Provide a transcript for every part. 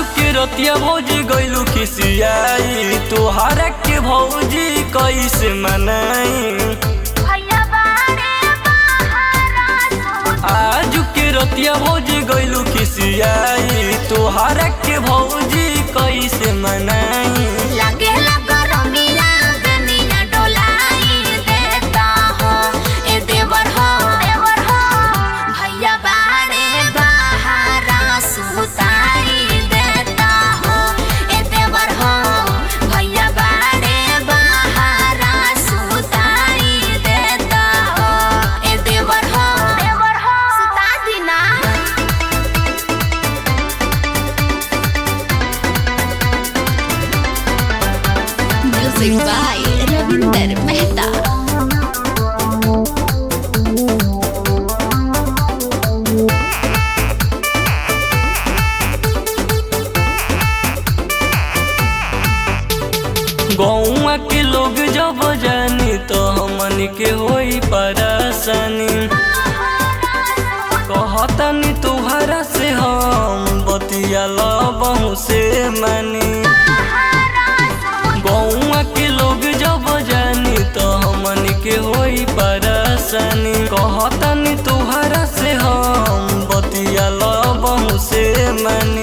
के रतिया भौजी गइलू खिसियाई तोहरा के भौजी कैसे मनाई। आज के रतिया भौजी गइलू खिसियाई तोहरा के भौजी कैसे मनाई। Music by Ravinder Mehta। गौवा के लोग जब जानी तो हमन के होई परेशानी। कहतनी तुहरा से हम बतिया लबहू से मानी। गौवा के लोग जब जानी तो हमन के होई परेशानी। कहतनी तुहरा से हम बतिया लबहू से मानी।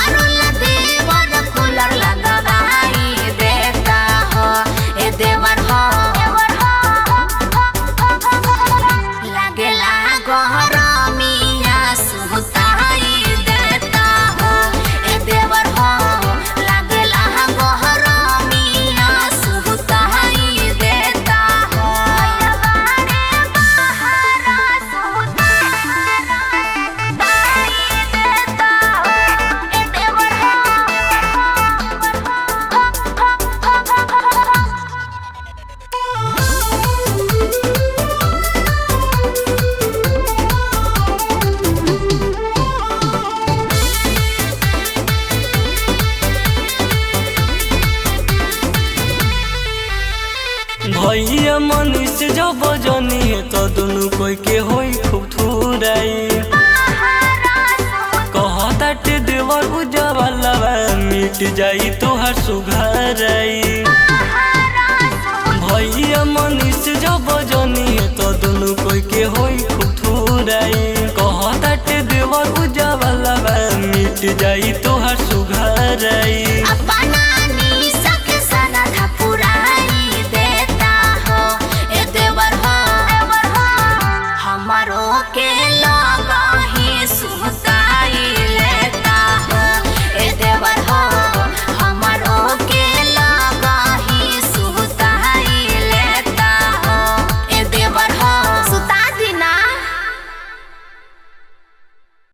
भैया मनीष जब जनी है तो दोनों कोई के होई खूब थुराई। कहताटे देवर उजावाला मिट जाई तोहर सुघराई। भैया मनीष जब जनी है तो दोनों कोई के होई खूब थुराई। कहताटे देवर उजावाला मिट जाई तोहर सुघराई।